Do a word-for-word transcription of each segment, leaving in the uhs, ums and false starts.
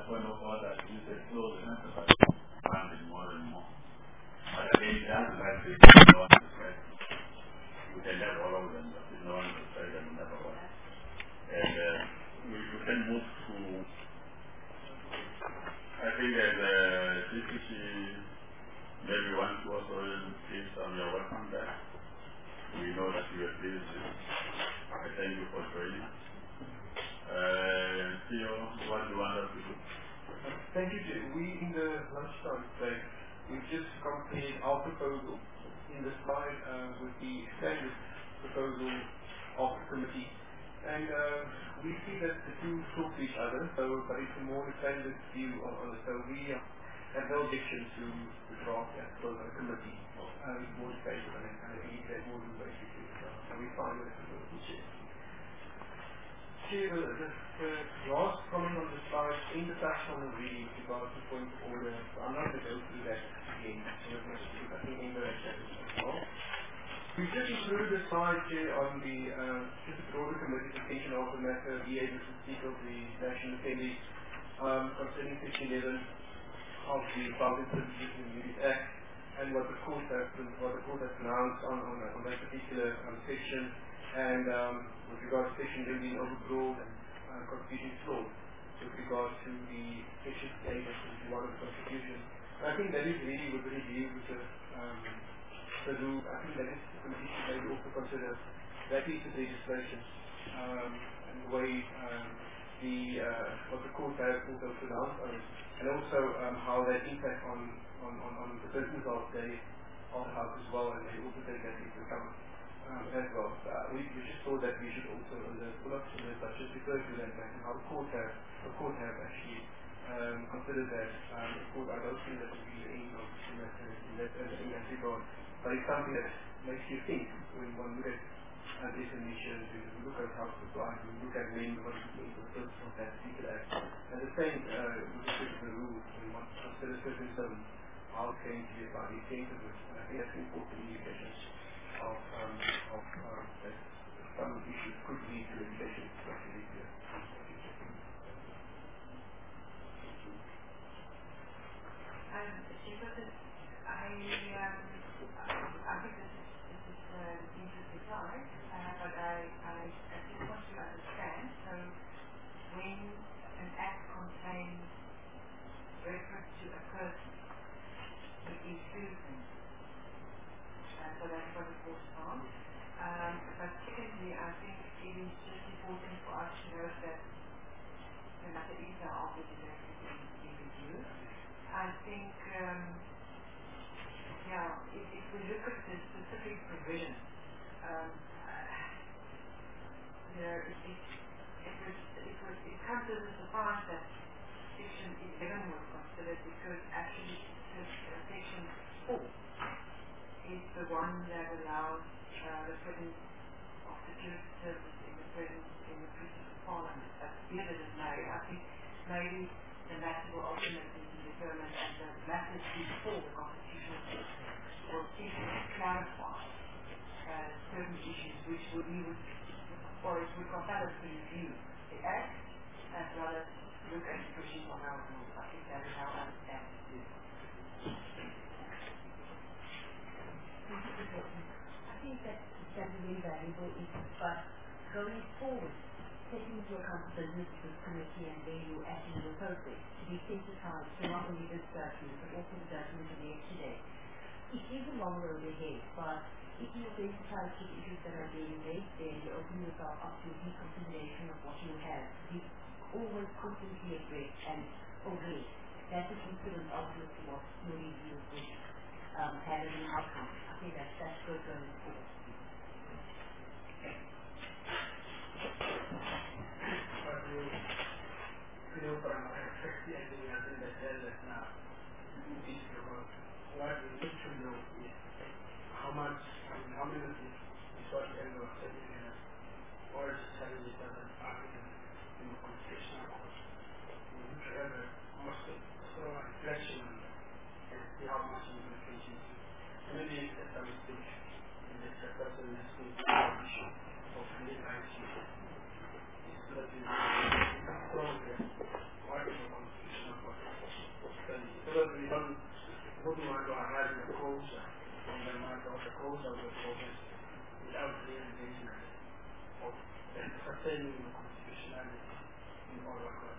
point of order, you said close and emphasize expanding more and more. But again, the answer is that no one is right. We can have all of them, but if no one is right, then we never work. And uh, we, we can move to, I think as a D P C, maybe one to also please on your work on that. We know that you are pleased. I thank you for joining us. Uh, Theo, what do you want us to do? Thank you, Jay. We, in the lunchtime break, we've just completed our proposal in the slide uh, with the extended proposal of the committee. And uh, we see that the two talk to each other, so, but it's a more extended view on, on it. So we uh, have no objection to the draft as proposed by the committee. Uh, it's more extended and I think there's more room basically. So, so we find that it's a little bit. Chair, the, the, the last comment on the slide in the taxonomy with regards to point of order, so I'm not going to go through that again, so I think Inga has said it as well. We've just included the slide here on the uh, just the broader committee's attention of the matter, be able to speak of the National Assembly um, concerning Section eleven of the Public Services and Duties Act and what the court has, what the court has pronounced on, on, on that particular um, section. And um, with regard to Section eleven being overbroad and uh, constitution flawed, with regard to the Section eight and fifty-one of the Constitution. And I think that is really with the review with the, um, the rule. I think that is the committee should maybe also consider that piece of legislation um, and the way um, the uh, what the court has also pronounced on it, and also um, how that impacts on, on, on, on the business of the, of the House as well, and they also take that into account. Um, as well. Uh, we, we just thought that we should also, on the pull-ups and the budget, refer to that and how the court have, the court have actually um, considered that. Um, the court, I don't think that would be the aim of in that, in that, in that regard. But it's something that makes you think when one look at uh, definitions, we look at how it's applied, we look at when what is the purpose of that particular act. And the same uh, with respect to the rules, when one considers certain terms, how it's going to be applied, the intent of it. And I think that's important indication of um, of um, that some issues could lead to inflation, especially here. Um, Jefferson, I um, I think this is this is uh, an interesting slide, uh, but I, I I just want to understand. So when an act contains reference to a person, it includes them. Uh, so that's what it was on. Um, but secondly, I think it is just important for us to note that the matter is now obviously being reviewed. I think, um, yeah, if, if we look at the specific provisions, um, uh, you know, it, it, it, was, it, was, it comes as a surprise that Section eleven was considered because actually Section four is the one that allows uh, the presence of security service in the presence in the presence of Parliament. But be that as may, I think maybe the matter will ultimately be determined and the matters before the Constitutional Court will seek to clarify uh, certain issues which would, we would, or it would compel us to review the Act as well as look at the questions on our rules. I think that is how I understand it. I think that that's a very valuable input, but going forward, taking into account the business of this committee and where you actually were process to be sensitized to not only this judgment but also the judgment of yesterday. It is a long road ahead, but if you sensitize to the issues that are being raised, then you open yourself up to reconsideration of what you have. You always constantly address and obey. That is influence ultimately what your review would um, have as an outcome. I think that's, that's good going forward. What we need to know is how much, I mean, how many of these is what the end of seven or seventy-seven articles in the Constitutional Court. We need to have a more thorough reflection on that and see how much implications. Maybe it's a mistake in the sector of the issue of the I T. It's not the strong what is the Constitution. defending your constitutionality in all of that.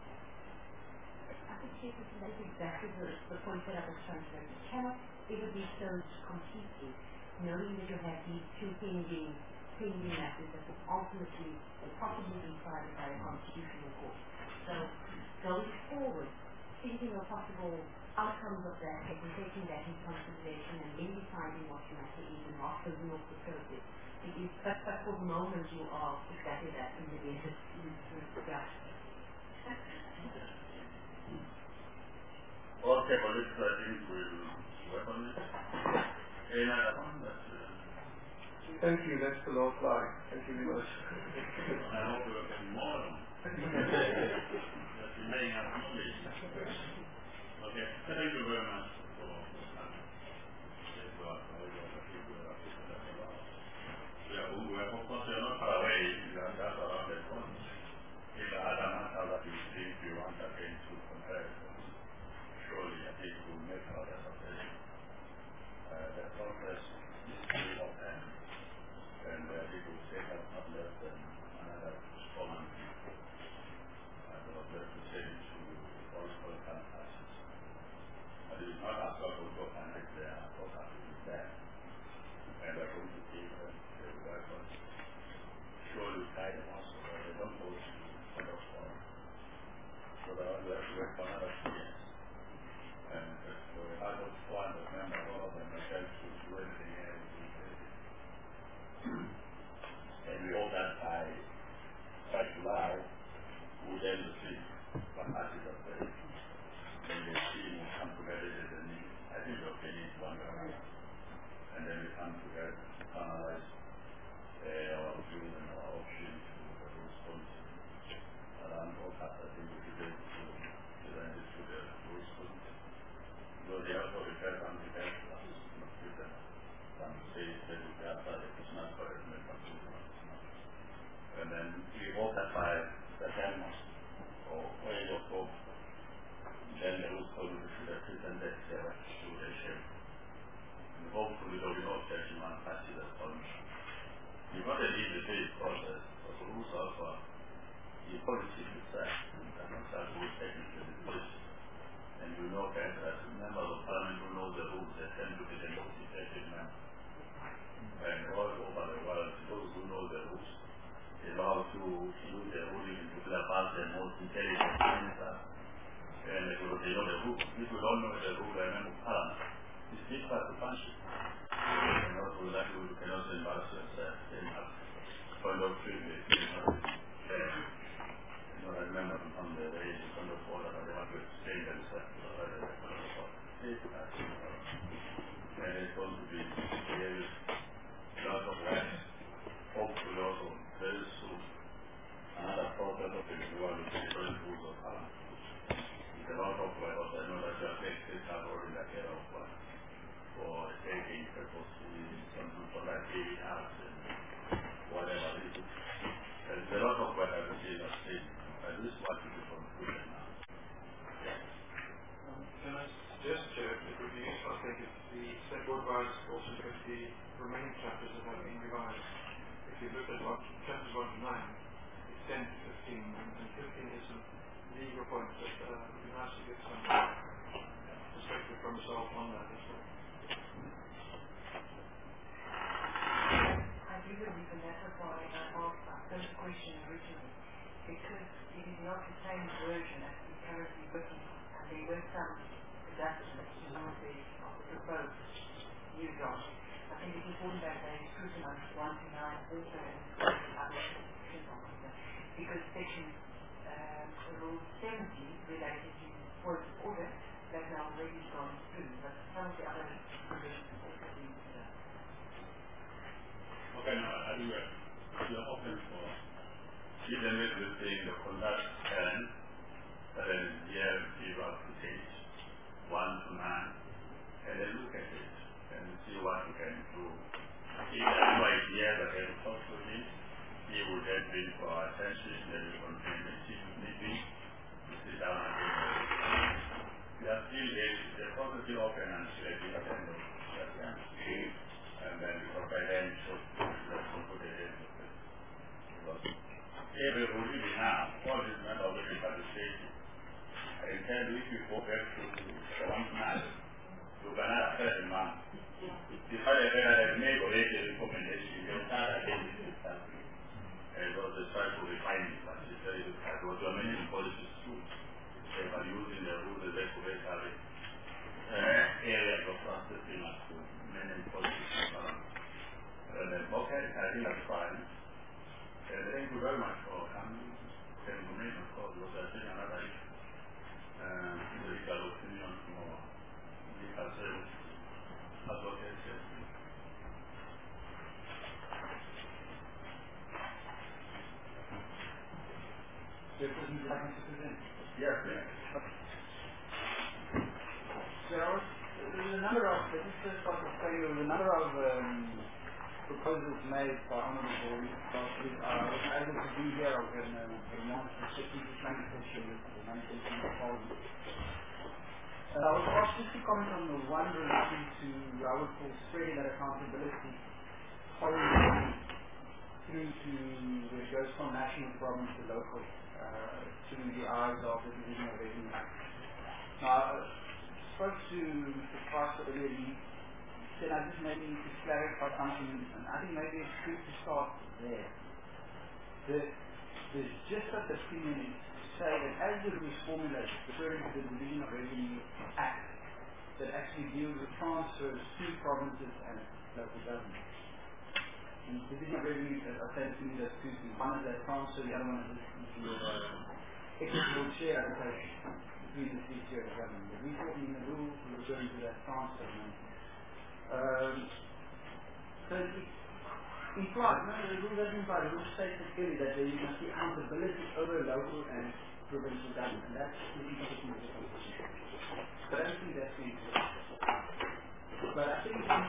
I think that's exactly the, the point that I was trying to make. You cannot ever be sold completely, knowing that you have these two pending, pending matters that will ultimately and possibly be decided by a constitutional court. So, going forward, thinking of possible outcomes of that, and taking that into consideration, and then deciding what your matter is and not closing off the process. It is, but, but for the moment, you are exactly that in the end. Yeah. Okay, but this I think will work on it. And I found that. Thank you, that's the last line. Thank you very much. I hope you are getting more on it. That you may have knowledge. Okay, thank you very much for coming. We are of course not far away, you are just around the corner. If the other matter that you think you want again to compare, surely I think we'll make others of it. Uh, the process is still open, and uh, it will take us not less than another four months. I was left to say to all political parties. But it is not as well to go connect their focus is there. And they're going to give them the weapons. Surely guide them also, but they don't go to further forum. So they have to wait for another two years. And so we had those four hundred members, all of them themselves to do anything else. And we hope that by, by July, we'll then see what parties are saying. And the team will come together as a need. I think the opinion is one way. And then we come together to analyze uh, our views and our options to the rules policy. Around all that, I think we should be able to present this to the rules policy. Though they also refer some to them, not give them some say that we have that it's not correct, and and then we hope that by September or early October, then the rules policy should have presented their to the shape. And hopefully there will be no objection on party that comes. It's not an easy phase process, but the rules of uh, the policy itself, and not that rules technically in place. And you know that as members of parliament who know the rules, they tend to be the most effective members. And all over the world, those who know the rules, they know how to use the ruling in particular parts and most intelligent ministers. And they know the rules. If you don't know the rule, I remember parliament. It's difficult to function. And also that you cannot embarrass yourself in a point of privilege. You know, I remember from the days in front of order that they want to explain themselves. And it's going to be a lot of work. Hopefully also very soon another process of individual different rules of parliament. It's a lot of work, but I know that you have taken this already like care of work. For taking purposes, something for like daily acts and whatever it is. There's a lot of work I can see in the state. I just want to be concluded now. Um, can I suggest, Chair, it would be useful, I think, if the State Board wise also look at the remaining chapters that have been revised. If you look at what, chapters one to nine, it's ten to fifteen, and, and fifteen is some legal points that uh, would be nice to get some perspective from yourself on that as well. I do believe in that why I asked that first question originally, because it is not the same version as we currently working on, and there were some adjustments to some of the, of the proposed new draft. I think it's important that they scrutinize one to nine also and other sections on it, because section um, rule seventy related to point of order that now already gone through, but some of the other provisions also being considered. Okay, now I do it. You're open for even if you think the conduct and then here give us the page one to nine and then look at it and see what you can do. If there are no ideas that can talk to him, he will then bring for our attention, then we continue the chief meeting, we sit down again. We are still there, the process is open and still at the end of that. And then because by then, so let's go to the end of it. Because every ruling now, all these men of the participation. I tell you, if you go back to one man, you cannot affect a man. If I had made already a recommendation, you start against this country. And it was a try to refine it, but she said it was your many policies too. They were using the rules that they could have areas of processing as to many policies. And then, okay, I think that's fine. And thank you very much for coming. Information, of course, was I think another issue. Uh, the legal opinion for legal service advocacy. Yes, yes. So there's a number of, this is just like a say, there was a number of um, proposals made by Honourable Board last week. I was able to be here. I was in uh, the non-specific planning session with the management of Parliament. Uh, I was asked just to comment on the one relating to, I would call, spreading that accountability following through to where it goes from national problem to local, uh, through the eyes of the Division of Revenue. Now, I spoke to Mister Price earlier. He said I just maybe need to clarify something, and I think maybe it's good to start there. The, the gist of the opinion is to say that as it was formulated, referring to the Division of Revenue Act, that actually deals with transfers to provinces and local government. And the Division of Revenue, as I said, to me, there's two things. One is that transfer, the other one is your uh, equitable share allocation between the three tiers of government. But we thought in the rules we're referring to that transfer. Um, so it implies, no, the rule doesn't imply, the rule states it clearly that there must be accountability over local and provincial government, and that's the implication of the Constitution. But I don't think that's the implication. But I think the,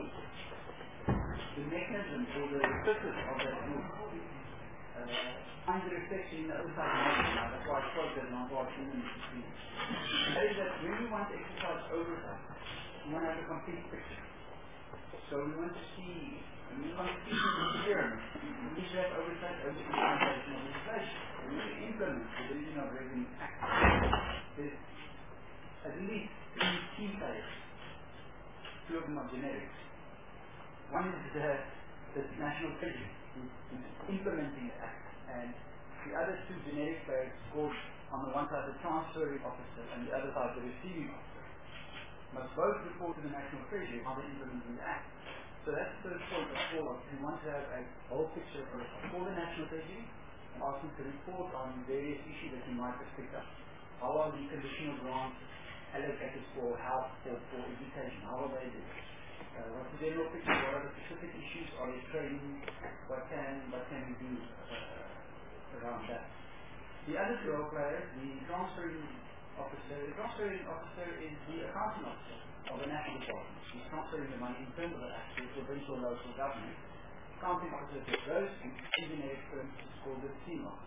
the mechanism or the purpose of that rule uh, finds a reflection in the oversight mechanism. Now, that's why I quote that and I'm watching in the screen. That is that when we want to exercise oversight, we want to have a complete picture. So we want to see, we want to see the experiment. We need to have oversight over the implementation of legislation. When we implement the Division of Revenue Act, there's at least three key players. Two of them are generic. One is the, the National Treasury, who's implementing the Act, and the other two generic players called on the one side the transferring officer and the other side the receiving officer. Must both report to the National Treasury how they're implementing the Act. So that's the first point of call of we want to have a whole picture of for the National Treasury and ask them to report on various issues that you might have picked up. How are the conditional grants allocated for health or for education? How are they doing? Uh, what's the general picture? What are the specific issues? Are they training? What can what can we do uh, around that? The other two role players, the transferring officer, the transferring officer is the accounting officer of the national department. He's transferring the money in terms of the actual provincial local government. Accounting officer for those engineering firms is called the C M O.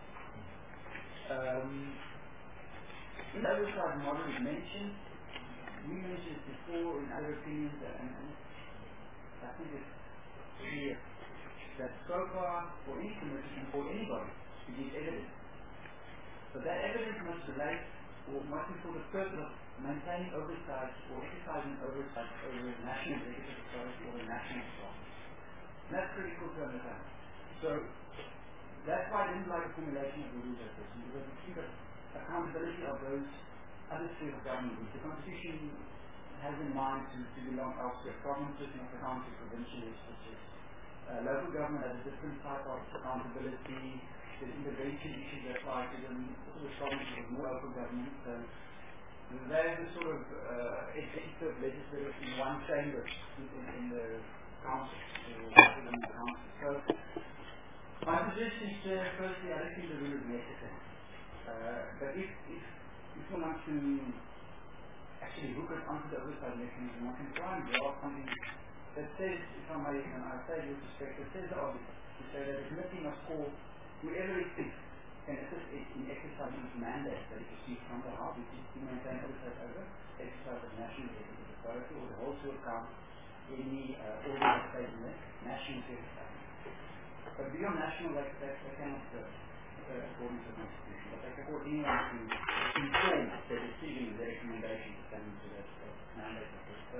Um, in the oversight model is mentioned, we mentioned it before in other opinions, and, and I think it's clear that so far for any commission and for anybody to give evidence. But that evidence must relate or must be for the purpose of maintaining oversight or exercising oversight over the national executive authority or the national department. And that's critical to understand. So that's why I didn't like the formulation of the rules of this, because we see the accountability of those other spheres of government. The Constitution has in mind to, to belong elsewhere. Provinces, not accountable to provincial legislatures. Uh, local government has a different type of accountability. There's intervention issues that apply to them. All the provinces have more local government. So there's a sort of uh, executive legislative in one chamber in, in, in the council, or in the council. So my position is, uh, firstly, I don't think the rule is necessary. Uh, but if, if, if we want to actually hook it onto the oversight mechanism, I can try and draw something that says, if I may, and I say with respect, that says the obvious, to say that the committee must call whoever it thinks can assist in exercising its mandate that it receives from the House, which is to maintain oversight over exercise of national executive authority or the whole to account any uh, order of state in the national executive. But beyond national, that, that, that cannot serve. uh, according to the Constitution, but they can call anyone to inform their decision, their recommendation pertaining to that uh, mandate of this. So,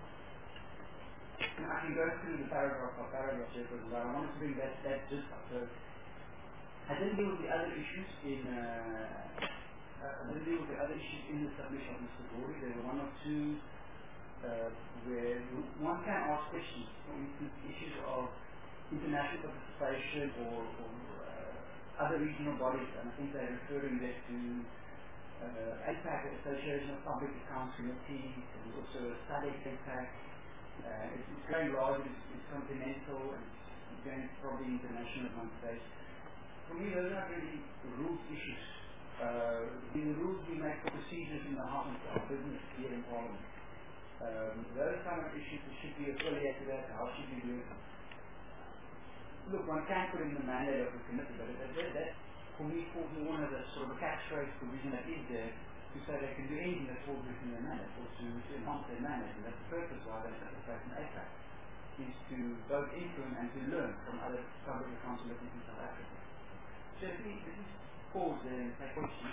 I can go through the paragraph by paragraph here, but I want to bring that, that just up. So, I didn't deal with the other issues in, uh, uh, I didn't deal with the other issues in the submission of Mister Gori. There were one or two uh, where one can ask questions, for instance, issues of international participation or, or uh, other regional bodies, and I think they're referring there to uh, A PAC, Association of Public Accounts Committees, and also a study A PAC. Uh, it's, it's very large, it's, it's continental, and it's going probably international at one stage. For me, those are not really rules issues. Uh, the rules we make for procedures in the heart of our business here in Parliament. Um, those kind of issues should be affiliated to that. How should we do it? Look, one can put in the mandate of the committee, but that, that, that for me falls more as a sort of a catchphrase provision that is there to say they can do anything that falls within their mandate or to, to enhance their mandate. And that's the purpose why they set the place in A PAC, is to both influence and to learn from other public accounts committees in South Africa. So if we, if we pause there and take questions,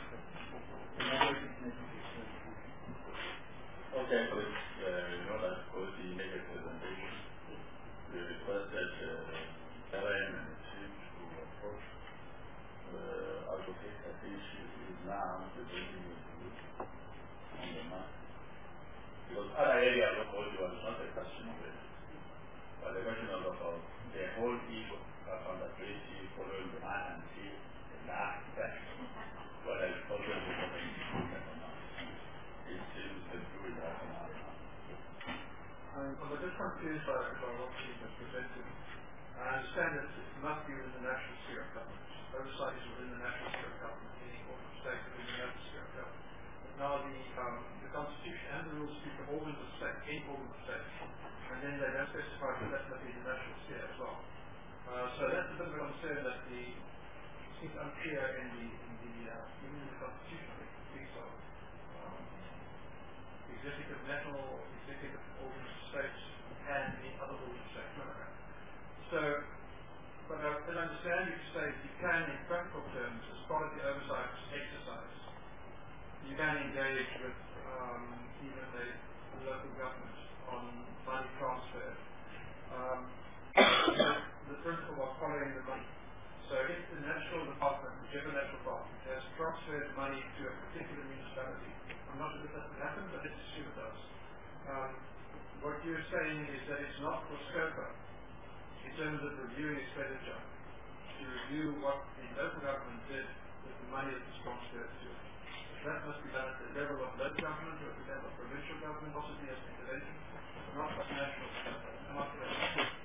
okay, please, uh, you know that for the negative presentation, we request that uh, L M and the team to approach the advocate. I think she is now presenting the group on the map. Because other areas of audio is not a question of it, but the question of about the whole issue of accountability following the man and see the last step. What I thought was important or not. It seems to do it as an argument. I'm a bit confused by, by what she has presented. I understand that it must be within the national sphere of government. Oversight is within the national sphere of government, any organ of state within the national sphere of government. But now the, um, the Constitution and the rules speak of organs of state, any organ of state. And then they don't specify that that must be the national sphere as well. Uh, so that's a bit of a concern that the seems unclear in the in the uh, even in the Constitution. I think it speaks of um, executive national executive organs of state and the other organs of state. So, but I can understand you to say you can, in practical terms, as part of the oversight exercise, you can engage with um, even the, the local government on money transfer. Um, the principle of following the money. So if the national department, whichever national department, has transferred money to a particular municipality, I'm not sure if that would happen, but let's assume it does. Um, what you're saying is that it's not for SCOPA, in terms of reviewing expenditure, to review what the local government did with the money that was transferred to it. That must be done at the level of local government or at the level of provincial government, possibly as an intervention, not at national SCOPA. Am I correct?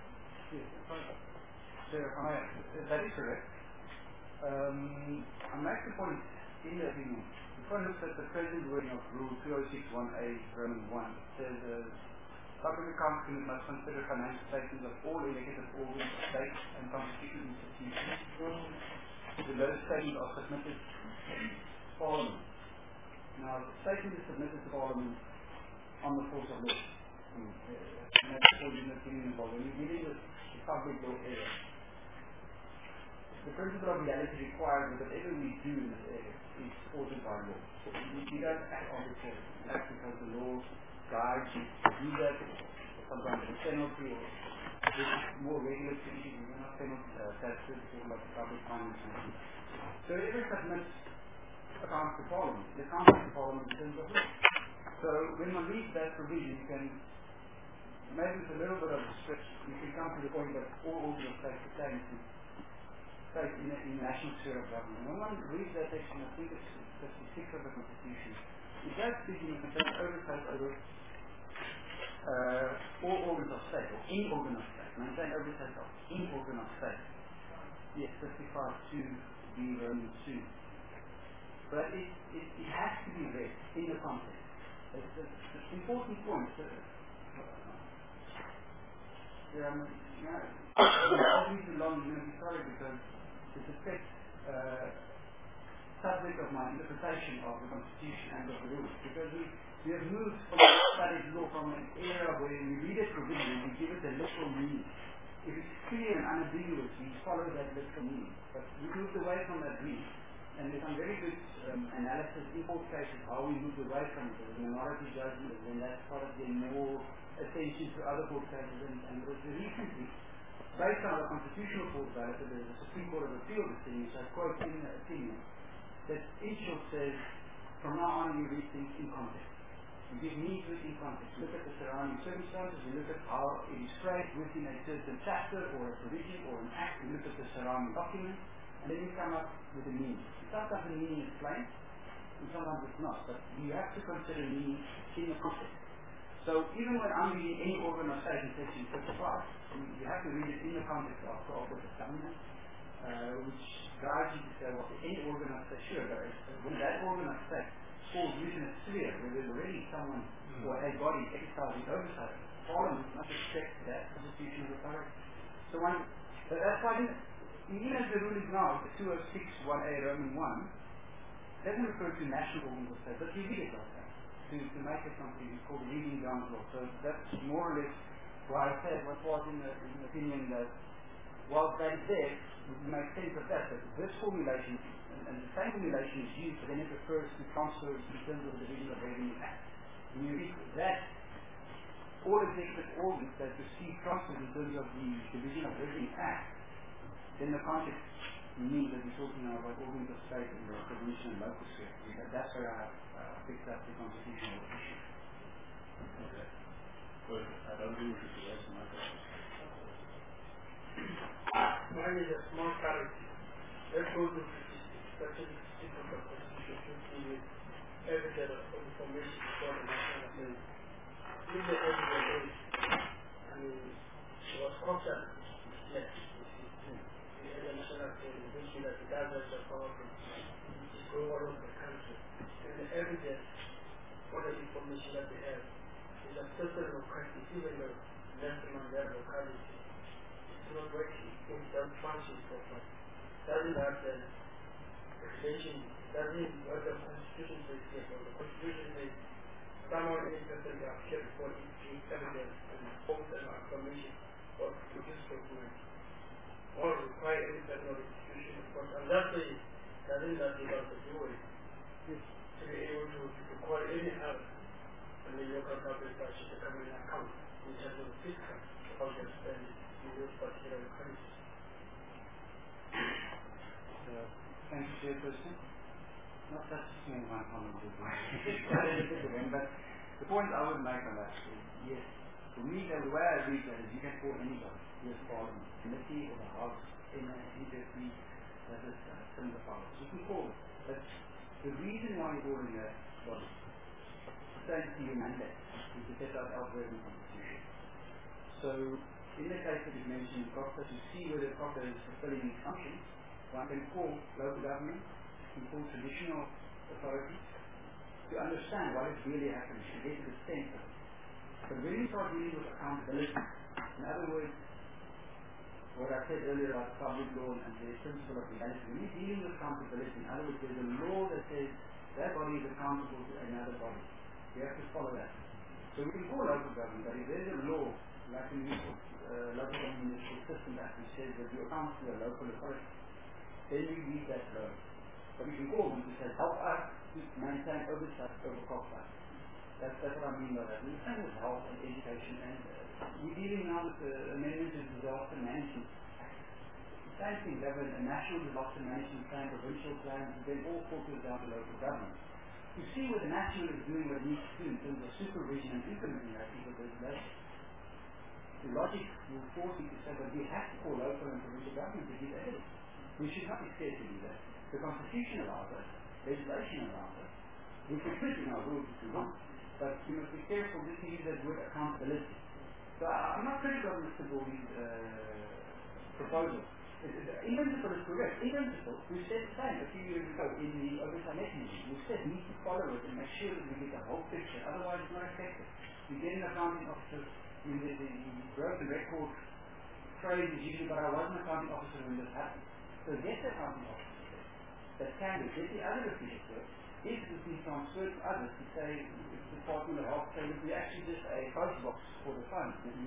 So, I, that is correct. Um, I make the point in the opinion. If one looks at the present wording of Rule two oh six one A, Roman one, it says uh, public accounts committee must consider financial statements of all elected organs of state and constitutional institutions. The those statements are submitted to Parliament. Now, the statement is submitted to Parliament on the force of law. And that's called in the opinion involved. When you're dealing with the public law area, the principle of reality requires that whatever we do in this area is supported by law. We, we don't act arbitrarily. We act because the law guides you to do that. Sometimes it's a penalty or it's more regulatory issues. We're not penalty uh, taxes, we're talking about the public finance. So every submits accounts to Parliament. The accounts to Parliament in terms of law. So when one reads that provision, you can, maybe with a little bit of a stretch, you can come to the point that all organs of state pertain to state in the national sphere of government. When one reads that section, I think it's fifty-six of the Constitution, it does speak in the oversight over uh, all organs of state, or any organ of state. Maintain oversight of any organ of state. Yes, fifty-five two B Roman two. But it, it, it has to be read in the context. It's an important point. Uh, um, you know, I'm too long, you know, sorry, because it's a fixed uh, subject of my interpretation of the Constitution and of the rules. Because we, we have moved from studied law from an era where we read a provision and we give it a literal meaning. if it's clear and unambiguous, we follow that literal meaning. But we moved away from that read, and there's some very good um, analysis in court cases how we moved away from it. There's a minority judgment, and then that started getting more attention to other court cases, and, and it was recently, based on the constitutional court value, the Supreme Court of Appeal decision, which I quote in the opinion, that in short says, from now on we read things in context. We give meaning to it in context. Look at the surrounding circumstances, we look at how it is phrased within a certain chapter or a provision or an act, we look at the surrounding documents, and then we come up with a meaning. Sometimes the meaning is plain, and sometimes it's not, but you have to consider meaning in the context. So even when I'm reading any organ of state in section fifty-five, you have to read it in the context of the office of government, uh, which guides you to say, well, any organ of state, sure, but when that organ of state falls within a sphere where there's already someone mm. or a body exercising oversight, Parliament must expect that constitutional authority. So one, but that's why, even as the rule is now, the two oh six one A Roman one, doesn't refer to national organs of state, but you read it like that, to, to make it something called reading down law. So that's more or less why I said what was in the, in the opinion that, while that is there, we make sense of that, but this formulation, and, and the same formulation is used, but then it refers to transfers in terms of the Division of Revenue Act. When you read that, all executive organs that receive transfers in terms of the Division of Revenue Act, then the context means that we're talking now about organs of state in the provincial and local sphere. That's where I uh, picked up the constitutional issue. Okay. Good. I don't think we should do that much. Mine is a small clarity. Let's go to section six of the Constitution to with evidence of information before the National Assembly. If the evidence is, I mean, it was concerned, yes, the National Assembly, which means that it does have the power to go all over the country. And the evidence for the information that they have is a certain locality, even though less than that locality. Not working, it doesn't function properly. Doesn't have the extension, doesn't what the Constitution says here. The Constitution says someone interested in appear before it gives evidence and forms an affirmation or produce documents or require any certain institution. But and that's the doesn't that give us the doing to be able to, to call any help and the local government should become an account in terms of the fiscal how they spend in those particular countries. So, thank you, Chairperson. Not such a small one comment as well. But the point I would make on that is, yes, for me, the way I read that is you can call anybody, yes, Parliament, committee or the House, in an industry that is uh, similar powers. You can call it. But the reason why you're calling that was to say to your mandate is to set out algorithm constitution. So, in the case that you mentioned, COPTA, to see whether COPTA is fulfilling its function, one can call local government, can call traditional authorities, to understand what is really happening, to get to the sense of it. But when you start dealing with accountability, in other words, what I said earlier about public law and the principle of legality, when you're dealing with accountability, in other words, there's a law that says that body is accountable to another body. You have to follow that. So we can call local government, but if there's a law, like in the uh, local municipal system act, which says that you account to a local authority, then you read that law. But you can call them to say, help us to maintain oversight over COPTA. That's, that's what I mean by that. And the same with health and education. And uh, we're dealing now with the amendment to the Disaster Management Act. The same thing, they have a, a national disaster management plan, provincial plans, and then all filters down to local government. You see what the national is doing what it needs to do in terms of supervision and implementing that piece of legislation. The logic will force you to say that we have to call local and provincial government to give evidence. We should not be scared to do that. The Constitution allows us, legislation allows us. We can put in our rules if we want, but we must be careful just to use that word accountability. So I, I'm not critical of Mister Gordon's uh, proposal. In principle it's correct. In principle, we said the same a few years ago in the oversight mechanism. We said we need to follow it and make sure that we get the whole picture, otherwise it's not effective. We get an accounting officer, I mean, the, the, the broken record phrase is usually, but I wasn't an accounting officer when this happened. So get the accounting officer that can do, get the other officials work. If it be transferred to others to say, the Department of Health say that we actually just a post box for the fund, that we must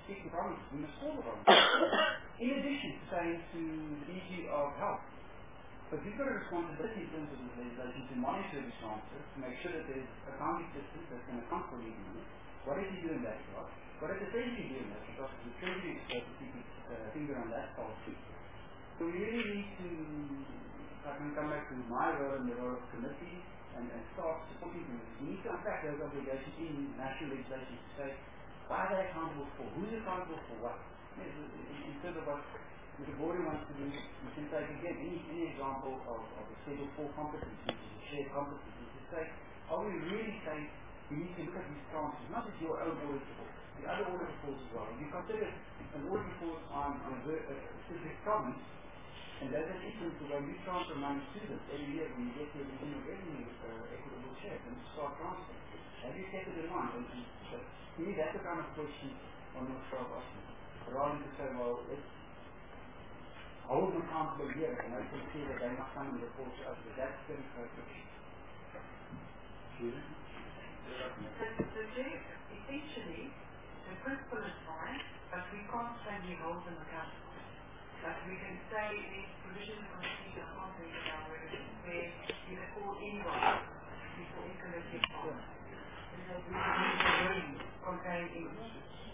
speak to provinces, we must call the provinces. In addition to saying to the D G of Health, but we've got a responsibility in terms of this legislation to monitor these transfers, to make sure that there's accounting systems that's going to account for these money. What did he do in that regard? What did the Treasury do in that regard? The Treasury is supposed to keep its uh, finger on that policy. So we really need to, if I can come back to my role and the role of committee and, and start supporting committees, we need to unpack those obligations in national legislation to say, what are they accountable for? Who's accountable for what? In, in, in terms of what the board wants to do, we can take again any, any example of, of a Schedule four competence, which is a shared competence, to say, are we really saying we need to look at these transfers, not just your own audit report, the other audit reports as well. If you consider an audit report on a, a specific province, and there's an instance where you transfer money to them every year when you get your regional revenue uh, equitable share, and you start transferring. Have you kept it in mind? And, and, so, to me, that's the kind of question on your start asking. Rather than to say, well, let's hold them accountable here, and I can see that they must come and report to us, but that's very perfect. Susan? So, Jay, essentially, the principle is fine, but we can't say we hold them accountable. But we can say these provisions of constitution are contrary to our religion, where you can call anyone before incorrectly formed. And so we can use the wording contained in it.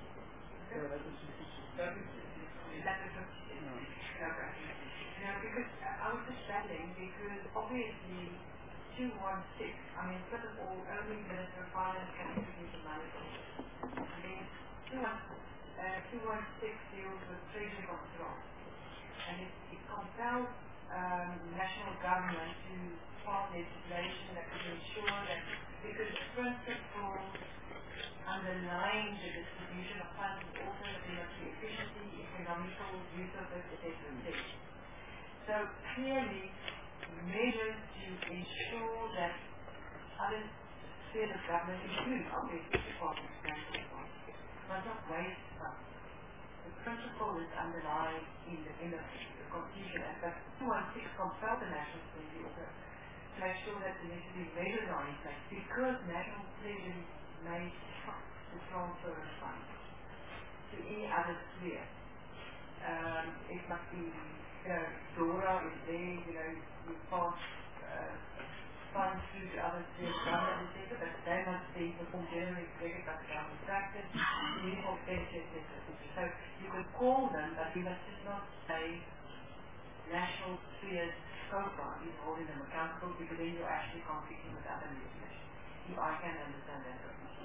That is what she said. Okay. Now, because I was just studying, because obviously two one six, I mean, first of all, only Minister of Finance can introduce a money policy. I mean, two one six deals with treasury control. And it, it compels um, national government to pass legislation that would ensure that, because the principle underlying the distribution of funds is also that there must be efficiency, economical use of it, et cetera, et cetera. So clearly, measures to ensure that other spheres of government, including obviously the Department of National Funds, must not waste funds. The principle is underlying in the, in the, the Constitution, and that two one six compels the National Treasury also to make sure that the necessary measures are in place, because National Treasury may trust the transfer of funds to any other sphere. Um, it must be, you know, DORA is there, you know, you pass uh, funds through to other spheres of government, et cetera, but they must be performed generally expected by the government practice, uniform expenditure, et cetera, et cetera. So you can call them, but we must just not say national spheres so far is holding them accountable, because then you're actually conflicting with other legislation. If I can understand that.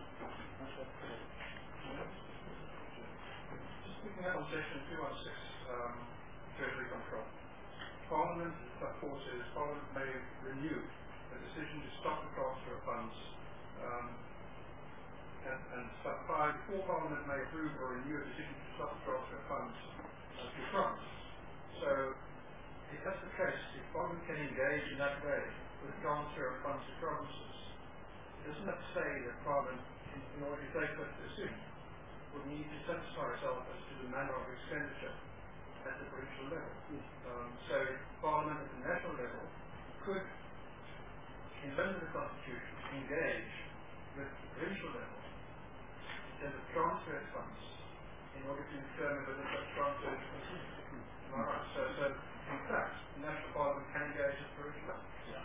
Just picking up on section two one six, um, Treasury control. Parliament, that force is, Parliament may renew the decision to stop the transfer of funds, um, and, and step five, before Parliament may approve or renew a decision to stop the transfer of funds uh, to France. So, if that's the case, if Parliament can engage in that way with the transfer of funds to provinces, it doesn't have to say that Parliament, in, in order to take that decision, would need to satisfy itself as to the manner of expenditure at the provincial level. Um, so Parliament at the national level could, in terms of the Constitution, engage with the provincial level in terms of transfer funds in order to determine whether such transfer is consistent. Right. So, so in fact, the national Parliament can engage with the provincial level.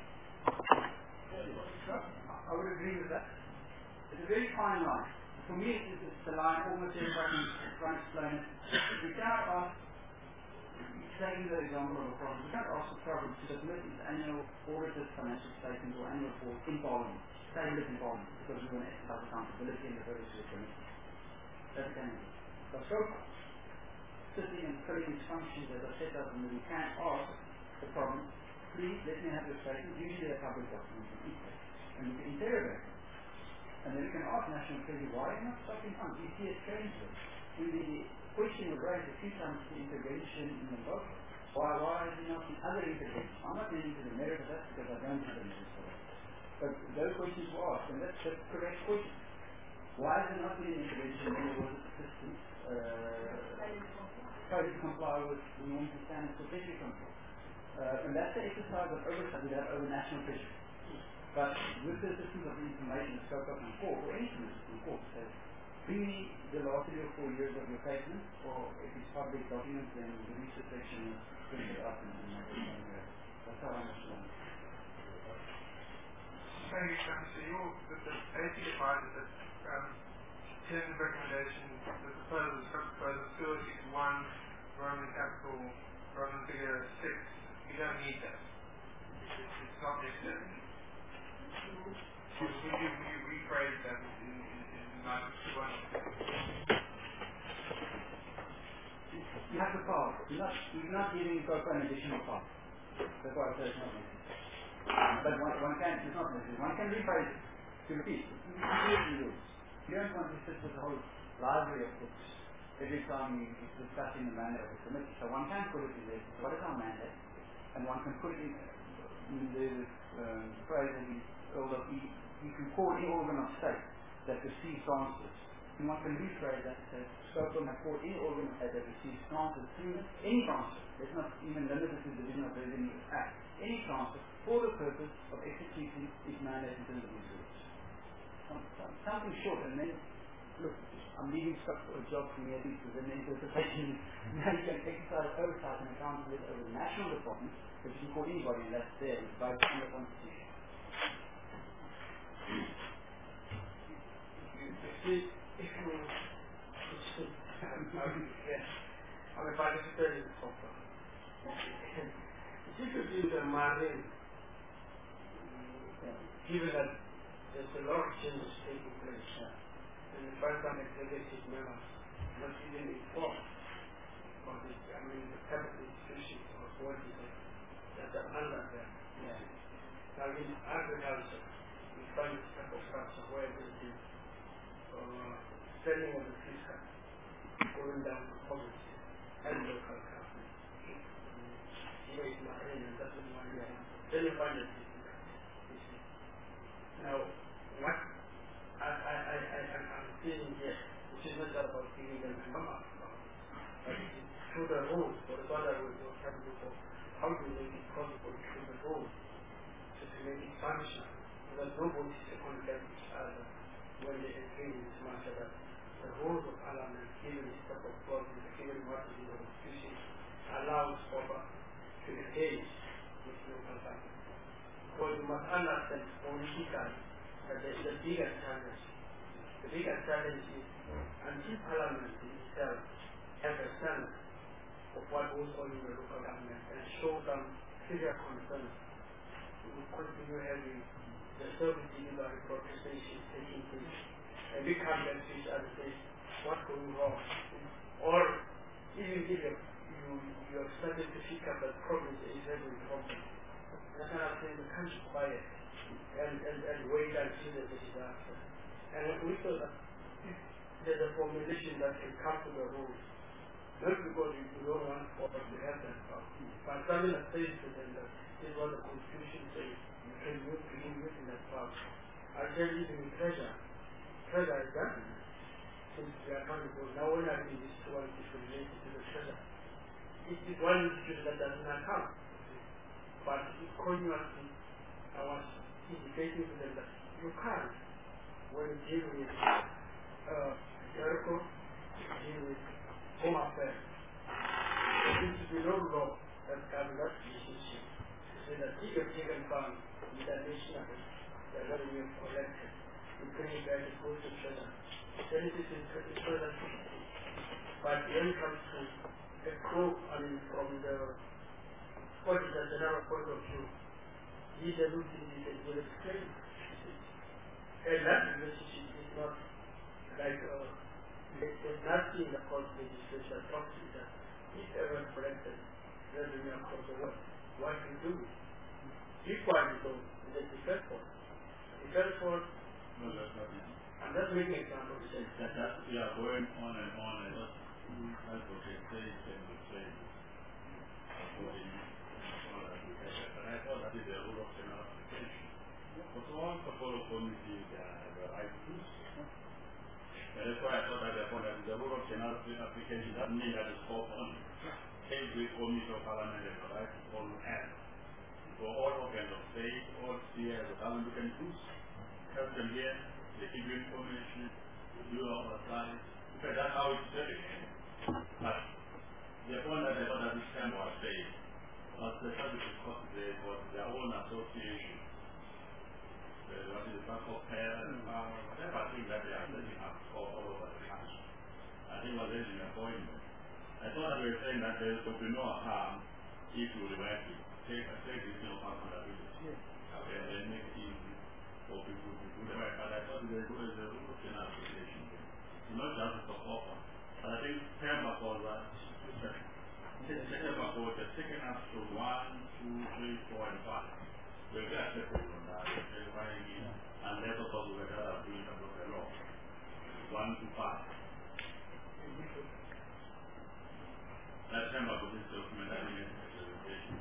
I would agree with that. It's a very fine line. For me, it's, it's the line almost if I can try and explain it. We cannot ask, taking the example of a province, we can't ask the province to submit its annual audited financial statements or annual report in Parliament, table it in Parliament, because we want to exercise accountability in the various committees. That's the kind of thing. But so far, sitting and filling these functions that are set up, and we can ask the province, please let me have your statement. Usually they're public documents on each page, and we can interrogate them. And then we can ask National Treasury, why are you not stopping funds? You see it changes. The question was raised a few times to intervention in the vote. Why, why is it not in other interventions? I'm not getting into the merit of that because I don't have the merit for that. But those questions were asked, and that's the correct question. Why is it not in intervention when there was a persistent uh, failure to comply with the norms and standards for treasury control? Uh, and that's the exercise of oversight we have over national treasury. But with the assistance of the information scoped up in court, or any assistance in court, says bring me the last three or four years of your placement, or if it's public documents, then the research section is print it up and make it somewhere. That's how I understand. Thank you, Sam. So your, the, the basic advice is that um, ten recommendation, the proposal is proposal two oh six one, Roman capital, Roman figure six. You don't need that. It's, it's not necessary. Would you, would you rephrase that in, in, in like two one? You have the power. You're not, you're not giving yourself an additional power. That's why I say it's not necessary. But one, one can, it's not necessary. One can rephrase it to repeat. You can rules. You don't want to sit with a whole library of books every time you are discussing the mandate of the committee. So one can put it in there. What is our mandate? And one can put it in, in the um, phrase that we, although we, you can call any organ of state that receives transfers. And one can rephrase that to say, Stockholm has called any organ of state that receives transfers through any transfer. It's not even limited to the Division of Revenue Act. Any transfer for the purpose of executing its mandate in terms of these rules. Some, some, something short, and then, look, I'm leaving stuff for a job from here within the interpretation. Now you can exercise oversight and accountability over the national department, but you can call anybody and that's there, it's by the Constitution. If you, yes, I'm a participant in the software. If you could use a margin, given that there's a lot of changes taking place, and the first time executive members not even informed of this, I mean, the capital institutions or authorities that are under them. Yeah. Now, in agriculture, we find this type of structure where there is uh, selling of the fiscal going down to poverty and local government. Here is marine and that's one way. Then you find it. Now, what I, I, I, I, I'm feeling here, which is not about giving them a number, but through the rules, for the father we were trying to do, how do we make it possible through the rules so to make it functional, so that nobody is second-guessing each other when they agree in this matter that the rules of parliament, given this type of problem, given what is in the constitution, allows for to engage with local government. Because you must understand politically that there is a bigger challenge. The bigger challenge is until Parliament itself has a sense of what goes on in the local government and show them serious concerns, we will continue having the service delivery protestation taking place. And we come back to each other and say, what's going wrong? Or even if you, you have started to pick up that problem that is having a problem. That's why I'm saying we can't be quiet and, and, and wait until there's a disaster. And we thought that there's a formulation that can come to the rules, not because we don't want for us to have that power, but something that says to them that this is what the Constitution says, you can use to use in that power. I tell you the treasure. Treasure is that since we are accountable. Now when I think this one is related to the treasure. It is one institution that doesn't account. But continuously, I was indicating to them that you can't, when you deal with uh, Jericho, you deal with home affairs. There needs to be no law that governs that relationship. So that if you're taken from international, the revenue collected, you bring it back, it goes to treasure. Then it is in treasure. But when it comes to a quote, I mean, from the what is the general point of view? These are not things that will explain. And that relationship is not like uh, there's nothing in the court legislation that talks to that. If ever collected revenue across the world, what do you do? Equally though, there's the first one. The first one, no, that's not it. I'm just making an example. That, that, we are going on and on and on. Advocate say and we say according and I thought that is the rule of general application. But all the follow committees have the right to do so. And that's why I thought that the rule of general application doesn't mean that it's called on every committee of parliament has the right to follow and for all organs of state, all spheres of government can do so. Help them here, they give you information, do our planning. Because that's how it's set again. But the point that the other this time was saying, was the subject discussed today was their own association. The, what is the Bank of Hair, uh, whatever thing that they are setting up all, all over the country. I think was raising a point. I thought that we were saying that there would be no harm if you were to take a take this new accountability. Okay, and then make it easy for people to do the right. But I thought there was a European association. Not just for offer. But I think Pemba was uh, Pemba was the second us to one, two, three, four, and five. We're very separate on that. And let us also look at other doing of the law. One to five. That Pemba was this document that we made the presentation.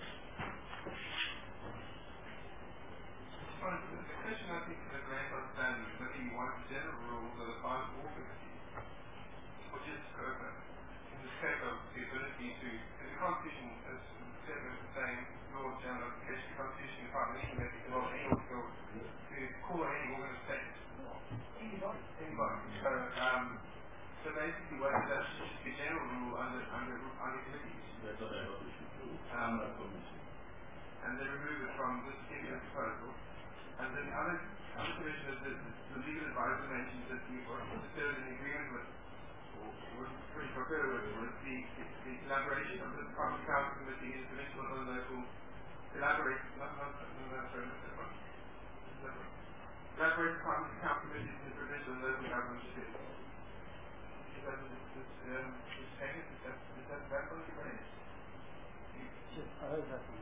The question I think is a great understanding is that you want general rules that apply to all committees, which is uh, in this case of the ability to, the Constitution is said as the same law of general application, the Constitution is part of any committee, the law of any organization, to call any organization. Anybody. Anybody. So, um, so basically what it does is just a general rule under, under, under committees. That's what I thought we should do. Um, and then remove it from this particular proposal. And then the other, other provision is that the legal advisor mentions that we were necessarily in agreement with, or would pretty concur with, was the, the, the collaboration of the Parliament Council Committee and provincial and local collaborate, not, not, not, sorry, not that one. Collaborate Parliament Council Committees and provincial and local government cities. Is that, is, um, is second, is that, is that, that one you raised? Yes, I heard that one.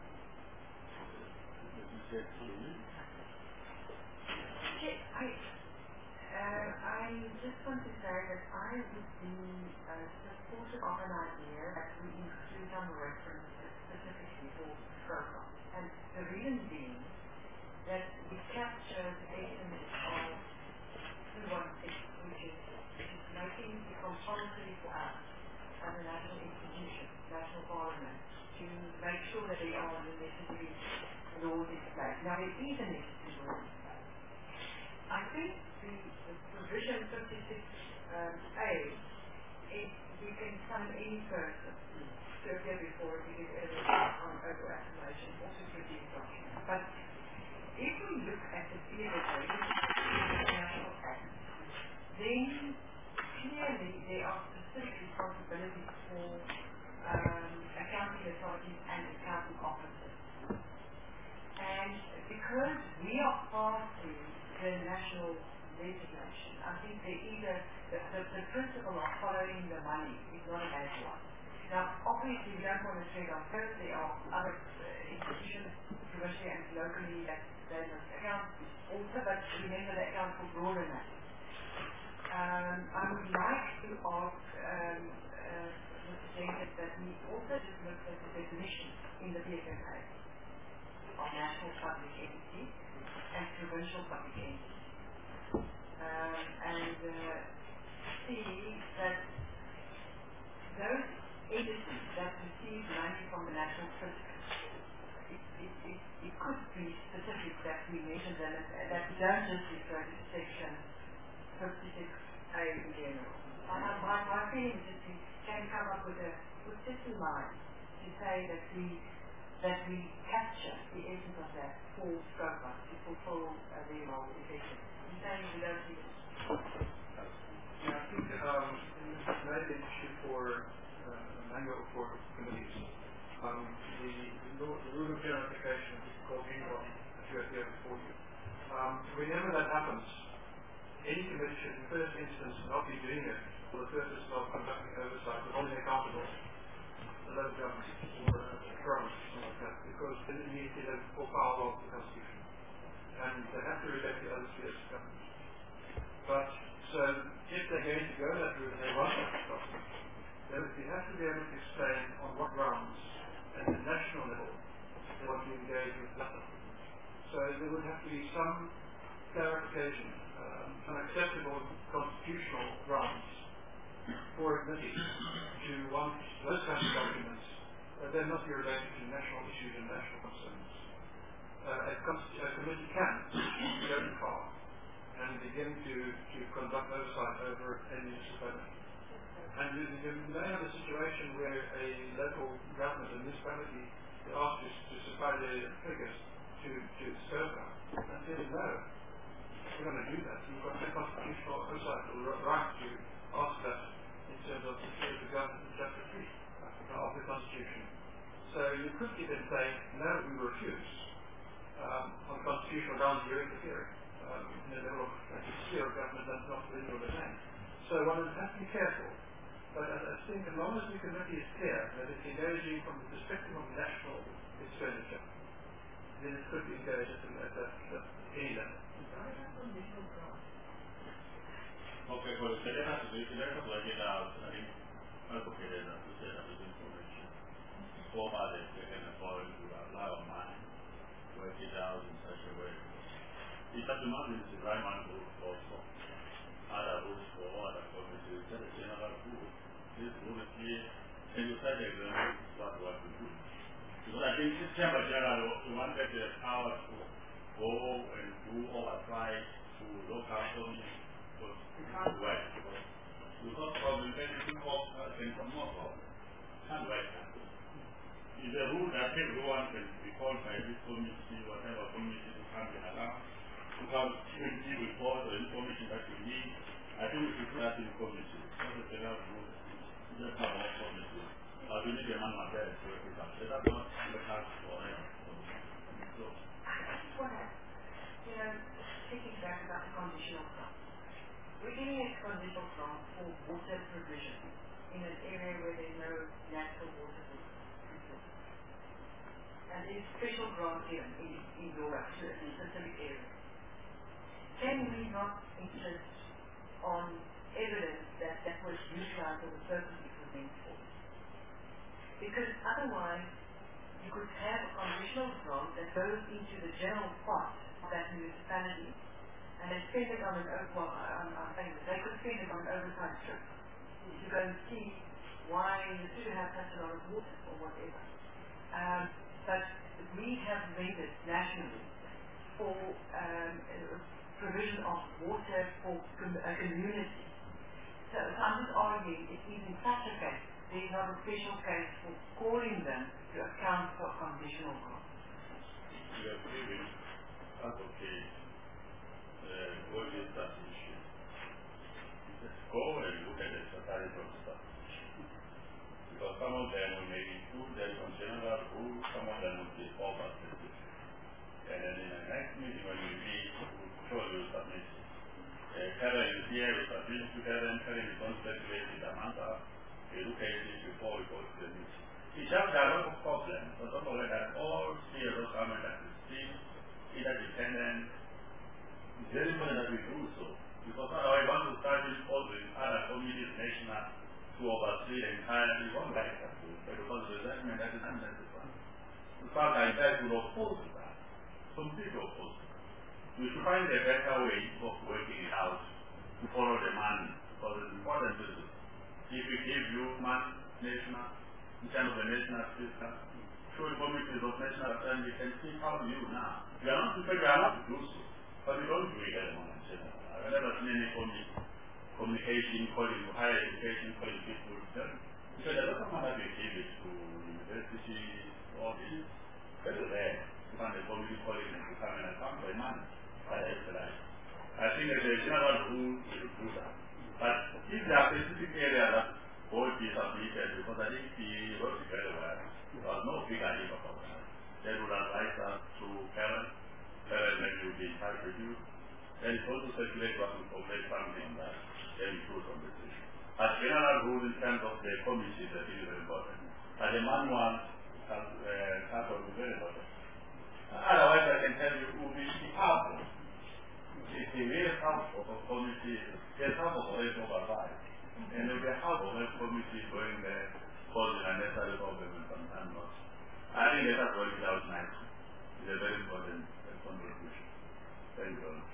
I, uh, I just want to say that I would be uh, supportive of an idea that we include some references specifically for SCOPA. And the reason being that we capture the essence of two sixteen, which is, which is making it compulsory for us as a national institution, national parliament, to make sure that there are the necessary laws in place. Now, there is a necessary law in place. I think the, the provision fifty-six A is you can summon any person to appear before it to give evidence on over affirmation or to produce documents. But if we look at the theory of the National Act, then clearly there are specific responsibilities for um, accounting authorities and accounting officers. And because we are passing the national legislation, I think they either, the, the, the principle of following the money is not a bad one. Now, obviously, we don't want to tread on toes. There are other uh, institutions, provincially and locally, that they must account also, but remember they account for broader matters. Um, I would like to ask um, uh, Mister Jenkins that we also just look at the definition in the P F M A of national public entity and provincial public entities. Um, and uh, see that those entities that receive money from the national fiscal, it, it, it, it could be specific that we mention them, and that we don't just refer to section fifty-six A in general. Uh, my, my feeling is that we can come up with a with system lines to say that we that we capture the essence of that for SCOPA to fulfill uh, the role effectively. You're saying we don't do it? Yeah, I think um, it's made an issue for uh, a manual for committees. Um, the, the, law, the rule of general application is called anybody that you have here before you. Um, whenever that happens, any committee should in the first instance not be doing it for the purpose of conducting oversight, but holding accountable the local government or uh, firms, something like that, because then immediately they fall foul of the Constitution. And they have to respect the other spheres of government. But, so, if they're going to go that route and they want that to stop, then we have to be able to explain on what grounds, at the national level, they want to engage with that. So there would have to be some clarification, um, some acceptable constitutional grounds for a committee to want those kinds of documents that then must be related to national issues and national concerns. Uh, a, a committee can go too far and begin to, to conduct oversight over a municipality. And you, you may have a situation where a local government, a municipality, is asked to, to supply their figures to, to SERPA, and says, no, we're going to do that. You've got no constitutional oversight or right to ask that in terms of security of government and justice of the Constitution. So you could even say, no, we refuse. Um, on constitutional grounds, you're interfering um, in the level of sphere of government that's not within your domain. So one has to be careful. But I, I think as long as the committee is clear that it's engaging from the perspective of national expenditure, then it could be engaged at, at, at, at any level. Okay, well, the second has to be, the second has to get out, I think, advocated that to set up this information. So far, they've taken a point to allow mine. Work it out in such a way. It's at the moment it's the right man to vote for. Other votes for other committees, it's a general rule. This rule is clear, and you set the agreement what what to do. Because I think this chamber general wanted the power to go and do oversight to local communities, but it can't work. Because problem then you call can come more problem. Can't work. It's a rule that everyone can be called by this committee, whatever committee to come and allow, to come to report or information that you need. I think we should put that in committee. Not a general rule. Just have one committee. But we need a man like that to work it out. So that's not the task for them. So. I just want to, you know, thinking back about the conditional grant. We're giving a conditional grant for water provision in an area where there's no natural water resources. And there's special grants given in, in Dora to a specific area. Can we not insist on evidence that that was utilized for the purpose it was meant for? Because otherwise, you could have a conditional grant that goes into the general pot of that municipality, and they spend it on an well, I'm, I'm saying that they could spend it on an oversight trip to go and see why the city has such a lot of water or whatever. Um, But we have made it nationally for um, provision of water for com a community. So, so I'm just arguing if even such a case, there is not a special case for calling them to account for conditional grants. We are giving advocate uh, what is that issue. Just go and look at the totality of stuff. Because some of them will maybe put them on general rules, some of them will be over specific. And then in the next meeting when we meet, we'll show you submission. Uh, Karen is here, we submit to Karen, Karen is going to speculate in the matter, we look at it before we go to the meeting. It's just a lot of problems, but don't forget that all three of those governments that we see, either dependent, it's very important that we do so. Because otherwise, once we start this with other communities, national, to oversee the entire, we won't like that, but because the resentment that is unnecessary. In fact, I try to oppose that. Some people oppose that. We should find a better way of working it out to follow the money, because it's important to do. If we give you money, national, in terms of the national system, show committees of national assembly can see how you now. We are not prepared, we are not to do so, but we don't do it anymore in general. I've never seen any committee. Communication, calling to higher education, calling people to them. Because a lot of money we give it to universities, all this, very rare to find a community calling them to come and account for money. But I think that the general rule will do that. But if there are specific areas that will be submitted, because I think the work very well, there was no big idea about that. They would advise us to parents, parents maybe will be in touch with you. Then it's also circulate what we complete something on that. Then we choose on this issue. As general rule in terms of the committees, I think is very important. As a manual, has uh, is very important. Otherwise, I can tell you it will be helpful. It's a very helpful for committees. It's helpful for them to oversight. And it will be helpful for committees going there, causing unnecessary problems and sometimes not. I think let us work it out nicely. It's a very important uh, contribution. Thank you very much.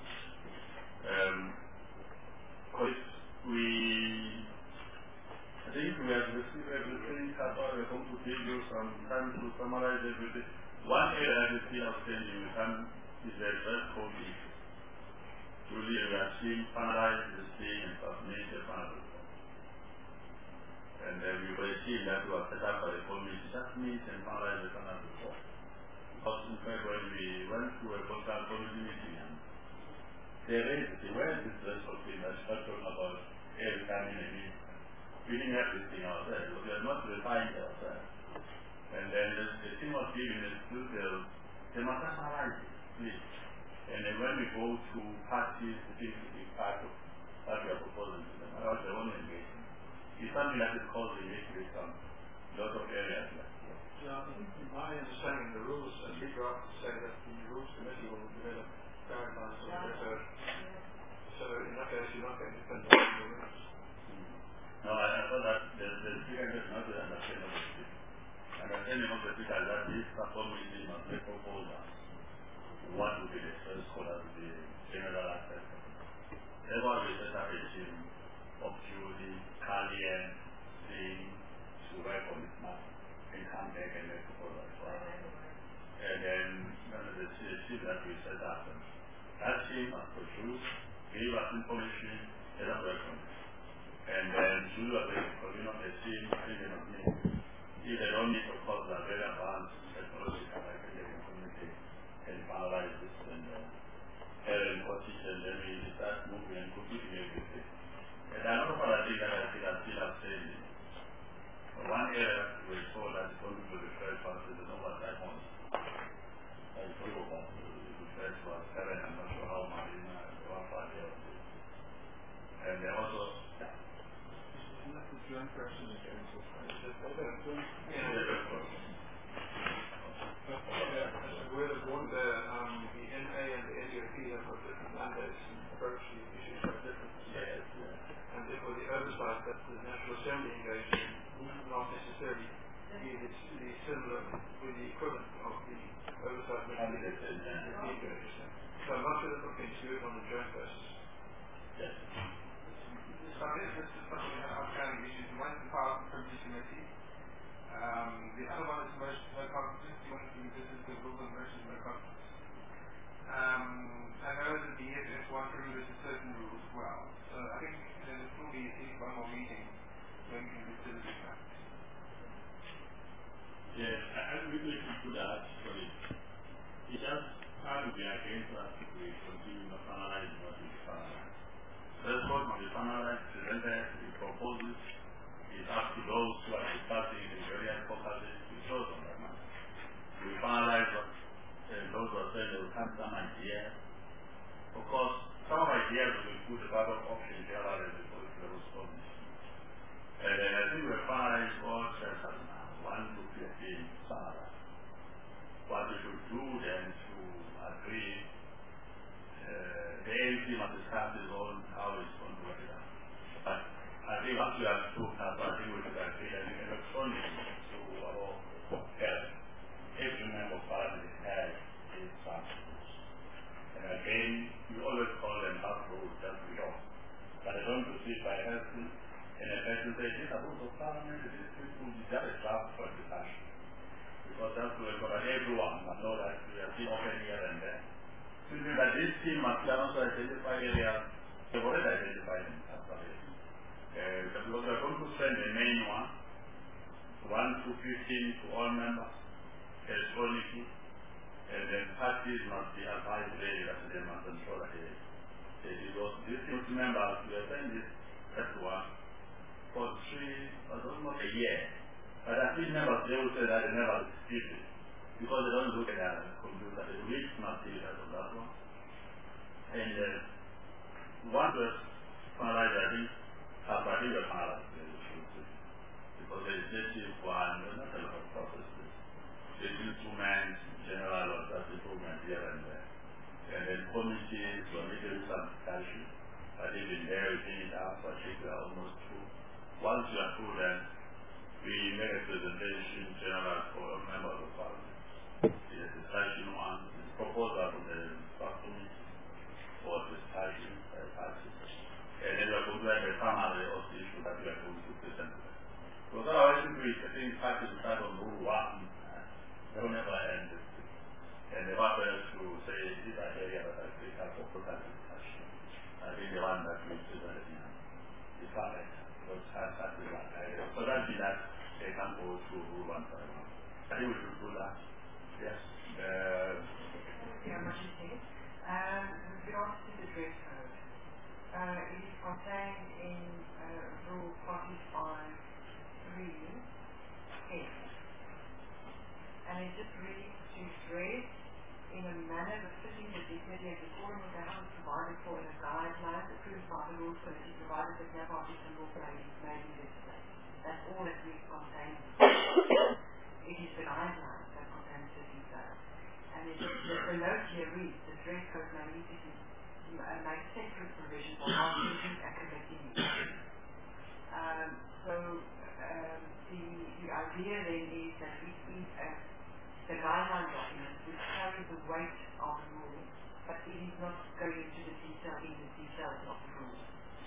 Um, we, I think we have received everything, we're going to give you some time to summarize everything. One area that is still outstanding is the dress code issue. We we are seeing finalized the thing and submit the final report. And then we will see that we are set up by the committee, just meet and finalize the final report. Because in fact, when we went through a political committee meeting, they raised the where is this rest of thing that's talking about every time in a meeting. We didn't have this thing ourselves, we are not refined ourselves. And then the, the team was giving us details, they must analyze it, please. And then when we go to parties, the things to be part of what we are proposing to them, about their own engagement. It's something that is causing issues in lots of areas. Yeah, I think in my understanding the rules, as we draft, say that the rules committee will develop guidelines on research. So in that case, you're not going to depend on the rules. No, I, I thought that the, the speaker does not understand of the speaker. Understanding of the speaker that this performance must be proposals. What would be the first scholar to be general aspect of it. Therefore, we set up a team of Judy, Kalian, Singh, to work on this matter and come back and make proposals for us. And then one of the team that we set up, that team must produce, give us information, let us work on it. And then Judy was the coordinator of the team, I think they must need. If they don't need, of course, they're very advanced technological, I think they can communicate and finalize this and uh, and what he said, then we start moving and computing everything. And another part I think that I think I still have said is one area we saw that is going to be referred to as the oversight on. I told you about the referred to as Karen, I'm not sure how Marina one part there was. And they also, yeah. Isn't that the joint person again? Where the board, the, um, the N A and the N D O P have got different mandates and approach these issues quite differently. Yes, yes. And therefore the oversight that the National Assembly engaged in need not necessarily be the, the similar with the equivalent of the oversight that the N D O P engaged in. So I'm not sure that we can do it on a joint basis. Yes. So I think this is something that outstanding issues. One is the power of the Privilege Committee. Um, the other one is most no confidence. You want to revisit the rules and versus no confidence. Um, I know that the E S S one privileges certain rules as well. So I think there will still be at least one more meeting when we can consider this fact. Yes, I, I really should put that sorry. It's just how to be against us if we continue not finalizing what is finalized. First of all, must be finalized, presented, we propose it. It's up to those who are discussing the various focuses to choose on that matter. We finalize what uh, those who are saying they will have some ideas. Of course, some ideas will put a lot of options here as the political response. And then I think we finalize all chapters now, one to fifteen, finalized. What we should do then to agree, uh, the A N C must discuss its own how it's going to work it out. But I think once we have two parts, I think we should agree that electronic to our health. Every member of parliament has its samples. And again, we always call them half rules, just we know. But I don't proceed by healthy, and a person says, this is a rule of parliament, this is to be just a draft for discussion. Because that's where everyone must know that we are still open here and there. Simply that this team must also identify areas, they've already identified them as well. Uh, because we are going to send a main one, one to fifteen to all members, electronically, and then parties must be advised really that they must ensure that they, they because these members, we are sending this everyone for three, almost a year. But I think members, they will say that they never received it, because they don't look at their computer, they read material on that one. And uh, one was finalized, I think, after I think we finalized the issue, because the executive one, there's not a lot of processes. The instruments, general or just improvement here and there. And then committees were making some discussion, but even there we finished after I think we are almost through. Once we are through, then we make a presentation general for members of parliament. The discussion one is proposal from the subcommittee for discussion by parties. And then we are going to have a summary of the issue that we are going to present to them. Because otherwise, if we think parties start on rule one, they will never end this. And the one has to say, these are areas that are critical for total discussion. perfect. Because that's that's the right idea. So that means that they can go through rule one by one. I think we should do that. Yes. Uh, yeah, what you said. Um, with regards to the dress code, uh, it is contained in uh, Rule forty-five three F. And it just reads to dress in a manner befitting the dignity and decorum of the house provided for in a guideline approved by the Rules Committee, provided that no object and law may be legislated. That's all that we contain. It is the guidelines that contain the details. And it, the, the note here reads, the dress code may need to uh, make separate provision for how using a committee meeting. Um, so um, the, the idea then is that we keep a the guideline document which carries the weight of the rule, but it is not going into the detail in the details of the rule.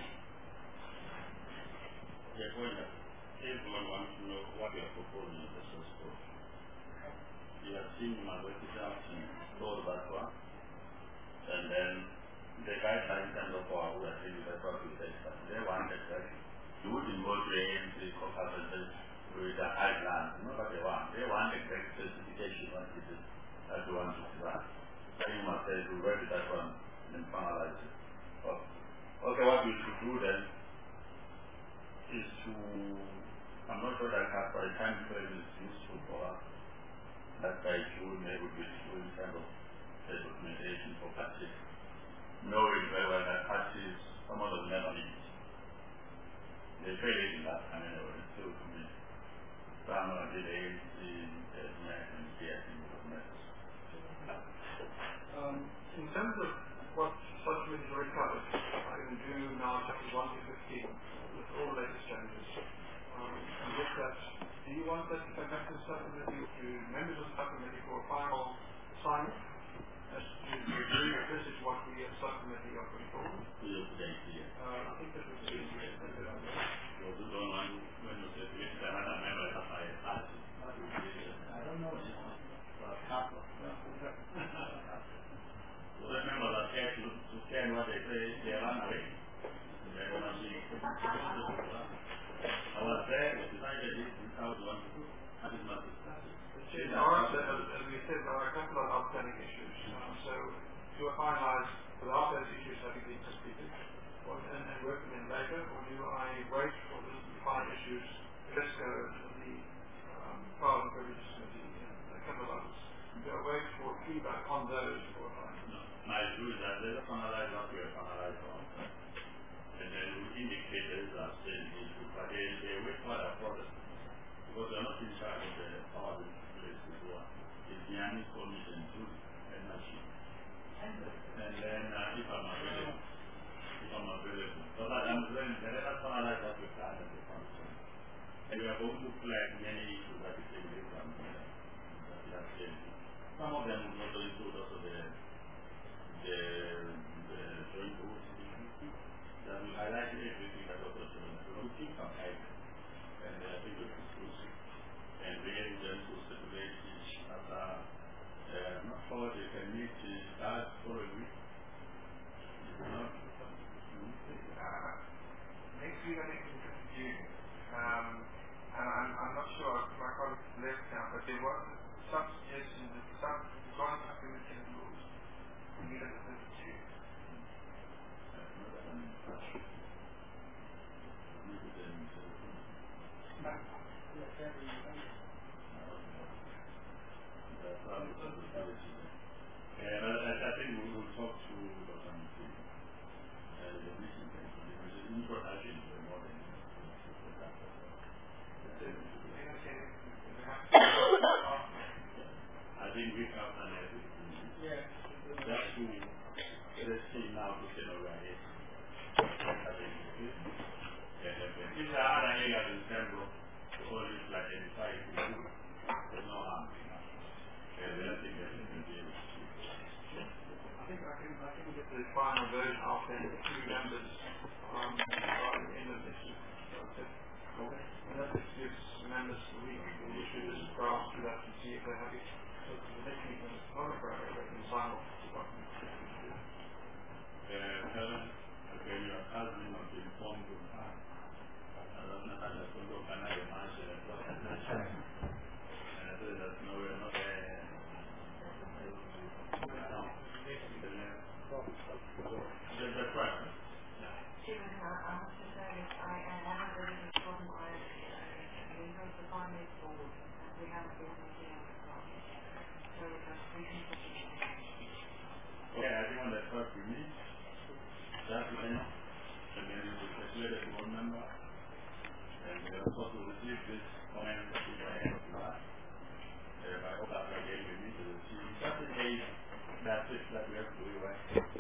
Okay, point that. Everyone wants to know what you are proposing in the source code. You have seen my website in told that one, and then the guidelines and of our who are saying that what we say that they want that you would involve the A M C co-governance with the guidelines, you know what they want. They want exact specification what it is that you want to design. So you must say to read that one and finalize it. Oh. Okay, what we should do then is to, I'm not sure that by the time frame is useful for us, that by June maybe we should do kind of a documentation for patches, knowing very well that patches, some of them never meet. They fail it in that time anyway, it's still to me. Some of the days in the American getting Um, in terms of what subcommittee already covered, I'm going to do now chapters one to fifteen with all the latest changes. Um, and with that, do you want that to come back to the subcommittee, to members of the subcommittee for a final sign as to review your message what we as subcommittee are putting forward? We'll put it here. Uh, I think that would be a good idea. Well, we don't want when you say to another member of my party. I don't know. So remember that actually to stand what they say, they run away. They're going to be I was there, we decided this is how we want to do. That is not discussed. There are, as we said, there are a couple of outstanding issues. Um, so do I finalise without those issues having been completed or, and, and work them in later, or do I wait for the final issues, let's go to the um, Parliament Privileges Committee and a couple of others? Do I wait for feedback on those before I finalise? No. My view is that let us finalize what we have finalized on. And then we indicate there is a certain issue, but they, they wait for the process. Because they are not in charge of the power of the place to go on. It's the Annie Commission to energy. And then uh, if I'm available, if I'm available. So that I'm saying, let us finalize what we've done at the function. And we are going to flag many issues that we take away from that we have said. Some of them will also include also the the the joint rules that will highlight everything that was also in the room. Keep some items. And I think it's exclusive. And we have them to circulate each other. Uh, not sure they can meet that following week. Not Uh, next week I think it's in June. Um, and I'm, I'm not sure if my colleagues left now, but there was some suggestion that some joint subcommittee and rules we need at the fifth of June. And I, I think we will talk to Doctor Mutsi. Uh, the mission because the introduction is more than I think we have done everything. Yeah. Just to let's see now to say over here. I think if there are other areas in Central, all is like identified to do, there's no harm. And then I think that we can be able to see. I think I can I can get the final version out there to two members um, by the end of this week. Okay. And that just gives members a week to issue this draft to that and see if they're happy. So the next meeting is not a program, they can sign off the document. Uh, Helen, again, your husband has been informed of that. tenure, and then it was persuaded board member, and we are supposed to receive this comment that we are able to have. Uh, I hope that we are getting with me to the chief. Just in case that's it that we have to do, right?